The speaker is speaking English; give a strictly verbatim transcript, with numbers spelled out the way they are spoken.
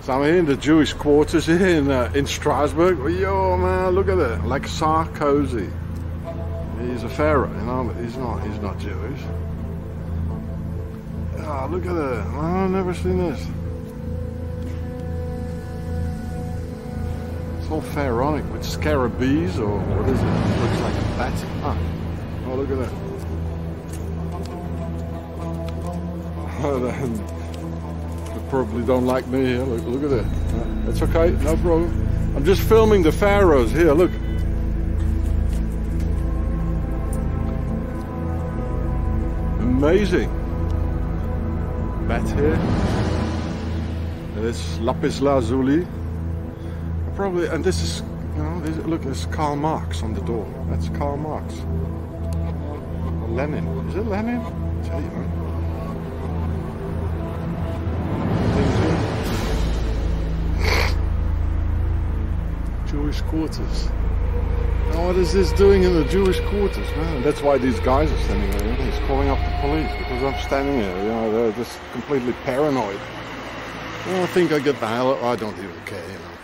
So I'm here in the Jewish quarters here in uh, in Strasbourg. Yo, man, look at it, like Sarkozy. He's a pharaoh, you know, but he's not. He's not Jewish. Oh, look at it. Oh, I've never seen this. It's all pharaonic with scarabs, or what is it? It looks like a bat. Ah. Oh, look at that. Oh, they probably don't like me here. Look, look at that. That's okay, no problem. I'm just filming the pharaohs here. Look. Amazing. Bat here. And it's lapis lazuli. Probably, and this is, you know, this, look, there's Karl Marx on the door. That's Karl Marx. Or Lenin. Is it Lenin? I'll tell you, man. Jewish quarters. Now, what is this doing in the Jewish quarters, man? That's why these guys are standing there. He's calling up the police because I'm standing here. You know, they're just completely paranoid. Well, I think I get the hell. I don't even care, you know.